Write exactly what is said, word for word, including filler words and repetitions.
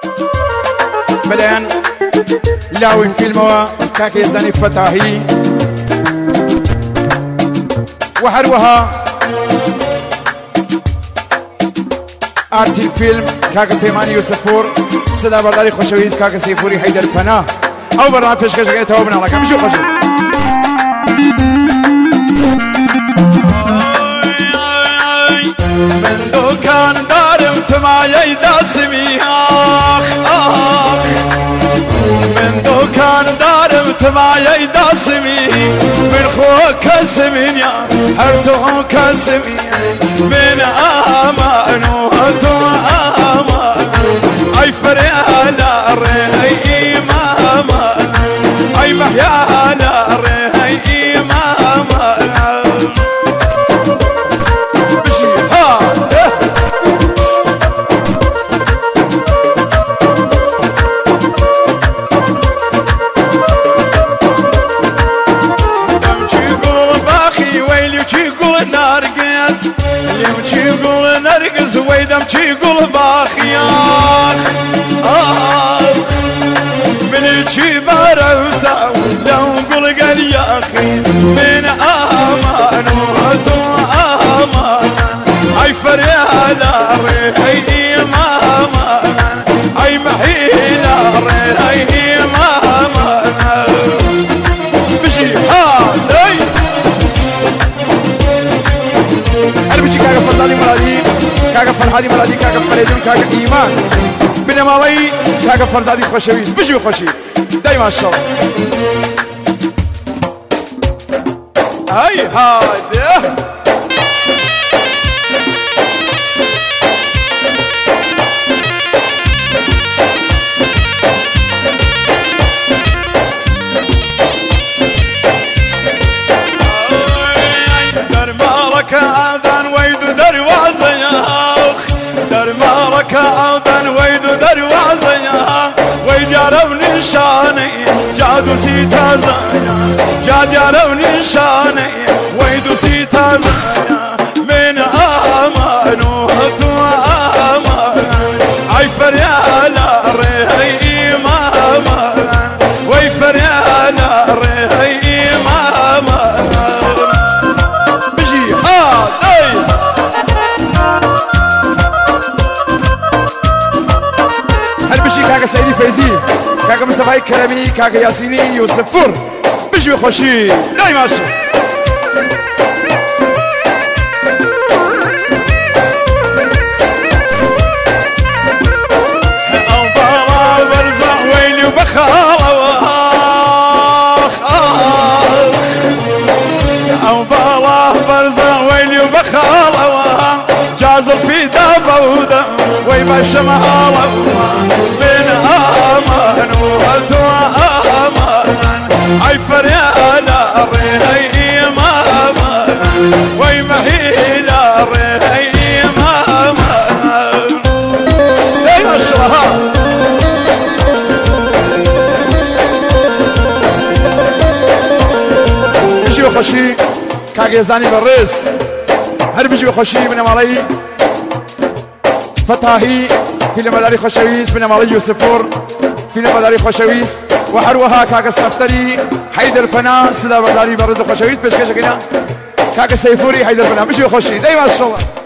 بلين لاوي فيلموا كاكي زاني فتاهي وحروها آرتی فیلم کاک پیمانی یوسفور صدا برداری خوشویز کاک سیفوری حیدر پناه او برنامه پیشکش کنید تا بنا لکه میشو خوشو من دکان دارم تمایه داسمی آخ آخ من دکان دارم تمایه داسمی من خو کسمی یا هر تو کسمی من آمانو تو آمان ای فریالا ری ماما ای محیالا ری ماما بشی ها دم چی گل باخی ویلی چی گل نرگس اليوم چی گل نرگس ویدم چی گل باخیان آخ من چی بارفتا لو گل گل یا اخی من آمان و تو آمان ای فریالا ری ماما ای محیلا ری ماما بشی ها لی هربشي كاكا فرحاني مرادي كاكا فرحاني مرادي كاكا فريدون كاكا إيمان بنا مالي كاكا فرحاني خوشويس بشي خوشي دايما الشر هاي هاي عودان ويدو دروازة يا درمارك عودان ويدو دروازة يا ويجارو نشاني جادو سيتا زايا جادو نشاني ويدو سيتا زايا من آمان وهتو آمان عي فريالا ريهي ماما وي فريالا ريهي ماما كاكا سيدي فايزي كاكا مصطفى كرمي كاكا ياسيني يوسف فور بشوي خوشي لا ماشي او بالا برزع ويلي وبخاله اخ اخ او بالا برزع ويلي وبخاله جازر في دابوده ويبش مهاله من آمان وهلتو آمان عي فريالا ريهي ماما وي مهيلا ريهي ماما اي اشرها بيجي وخشي كاقي زاني بالريس هل بيجي وخشي من مالي فتاهي فيلم داري خوشويس من مالي يوسفور فيلم داري خوشويس وحروها كاكا السفتري حيدر پناه صدا داري برز خوشويس پیشکش کنا كاكا سيفوري حيدر پناه بشي خوشي دايما ان شاء الله